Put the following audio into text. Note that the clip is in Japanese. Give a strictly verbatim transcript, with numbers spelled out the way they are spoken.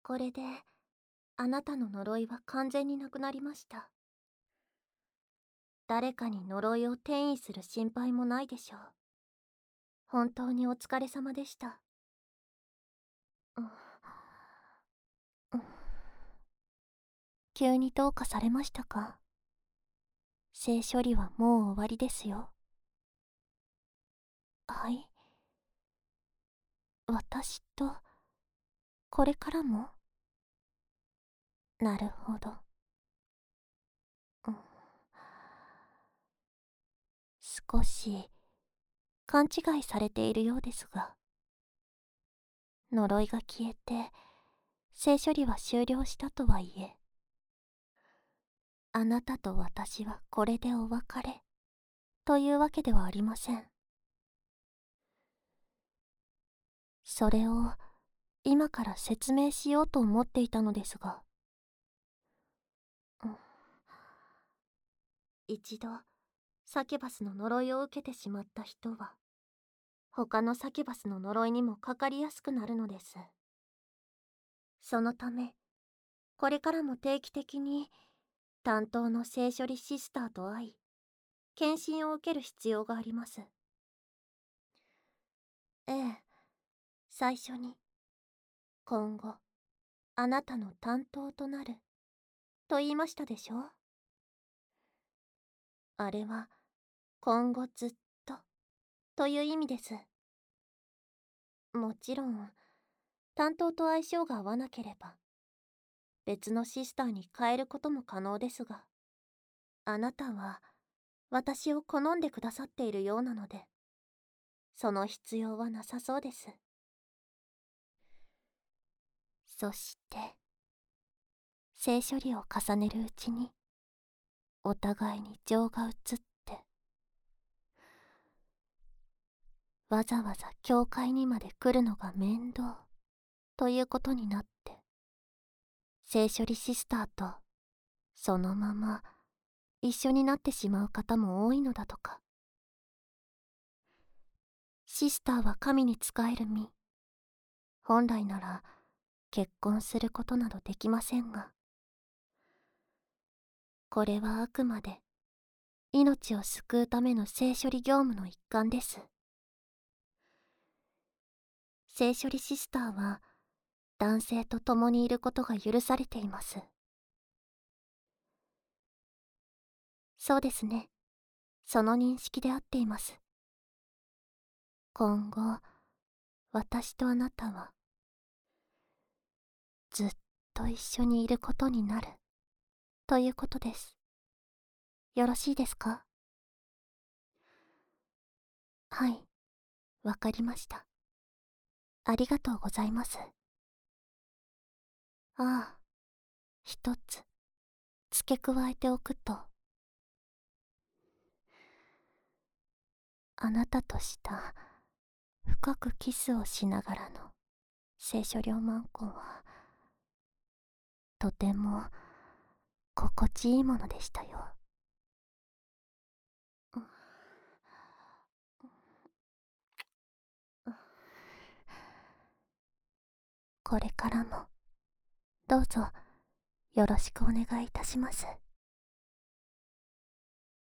これであなたの呪いは完全になくなりました。誰かに呪いを転移する心配もないでしょう。本当にお疲れ様でした。うんうん、急にどうかされましたか？性処理はもう終わりですよ。はい。私とこれからも？なるほど。うん、少し勘違いされているようですが、呪いが消えて性処理は終了したとはいえ、あなたと私はこれでお別れというわけではありません。それを今から説明しようと思っていたのですが、うん、一度サキュバスの呪いを受けてしまった人は他のサキュバスの呪いにもかかりやすくなるのです。そのためこれからも定期的に担当の性処理シスターと会い検診を受ける必要があります。ええ、最初に今後あなたの担当となると言いましたでしょ。あれは今後ずっとという意味です。もちろん担当と相性が合わなければ別のシスターに変えることも可能ですが、あなたは私を好んでくださっているようなのでその必要はなさそうです。そして性処理を重ねるうちにお互いに情が移ってわざわざ教会にまで来るのが面倒ということになって、性処理シスターとそのまま一緒になってしまう方も多いのだとか。シスターは神に仕える身、本来なら結婚することなどできませんが、これはあくまで命を救うための性処理業務の一環です。性処理シスターは男性と共にいることが許されています。そうですね、その認識で合っています。今後私とあなたはずっと一緒にいることになるということです。よろしいですか？はい、わかりました。ありがとうございます。ああ、一つ付け加えておくと、あなたとした深くキスをしながらの聖書領マンコンはとても心地いいものでしたよ。これからもどうぞよろしくお願いいたします。